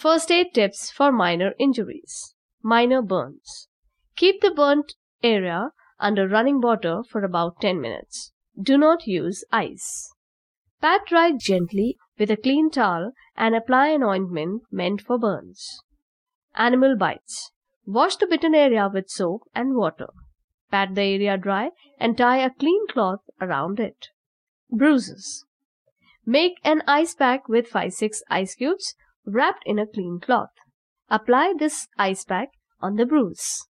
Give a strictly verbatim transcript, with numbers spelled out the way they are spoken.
First aid tips for minor injuries. Minor burns. Keep the burnt area under running water for about ten minutes. Do not use ice. Pat dry gently with a clean towel and apply an ointment meant for burns. Animal bites. Wash the bitten area with soap and water. Pat the area dry and tie a clean cloth around it. Bruises. Make an ice pack with five to six ice cubes wrapped in a clean cloth. Apply this ice pack on the bruise.